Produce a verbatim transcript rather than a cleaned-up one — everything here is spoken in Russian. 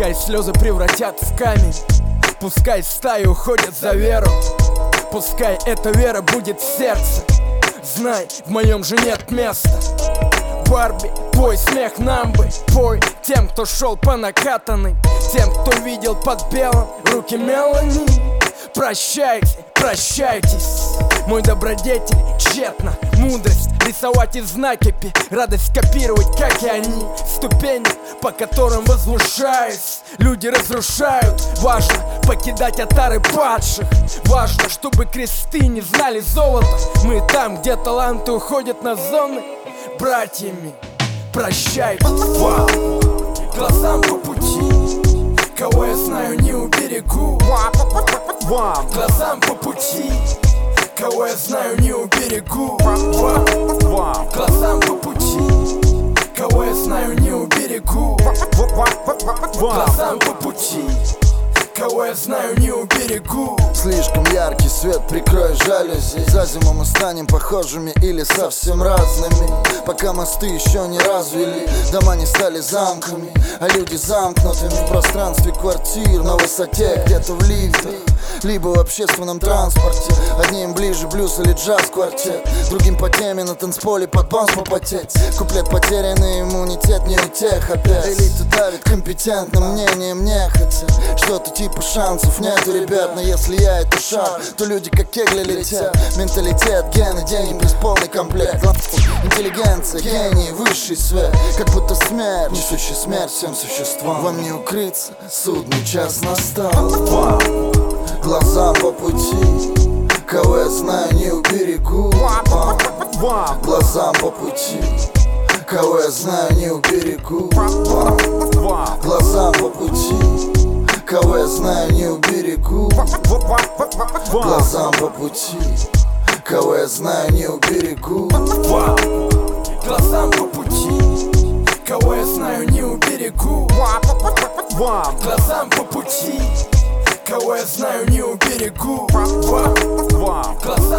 Пускай слезы превратят в камень, пускай стаи уходят за веру, пускай эта вера будет в сердце. Знай, в моем же нет места. Барби, пой смех нам бы, пой тем, кто шел по накатанной, тем, кто видел под белым руки Мелани. Прощайте, прощайтесь, мой добродетель тщетно. Мудрость рисовать из накипи, радость копировать, как и они. Ступени, по которым возвышаясь, люди разрушают. Важно покидать отары падших, важно, чтобы кресты не знали золота. Мы там, где таланты уходят на зоны братьями. Прощайте, вау, глазам по пути, кого я знаю, не уберегу. Глазам по пути, кого я знаю, не уберегу. Глазам по пути, кого я знаю, не уберегу. Глазам по пути, кого я знаю, не уберегу. Слишком яркий свет, прикрой жалюзи. За зиму мы станем похожими или совсем разными. Пока мосты еще не развели, дома не стали замками, а люди замкнутыми в пространстве квартир, на высоте, где-то в лифтах, либо в общественном транспорте. Одним ближе блюз или джаз-квартет, другим по теме на танцполе под бонс попотеть. Куплет потерянный, иммунитет не у тех опять. Элита давит компетентным мнением нехотя. Что-то типа шансов нету, ребят, но если я это шаг, то люди как кегли летят. Менталитет, гены, деньги плюс полный комплект. Интеллигенция, гений, высший свет, как будто смерть, несущий смерть всем существам. Вам не укрыться, судный час настал. Глазам по пути, кого я знаю, не уберегу. Глазам по пути, кого я знаю, не уберегу. Глазам по пути, кого я знаю, не уберегу. Глазам по пути, кого я знаю, не уберегу. Глазам по пути, кого я знаю, не уберегу. Глазам по пути, кого я знаю, не уберегу. Глазам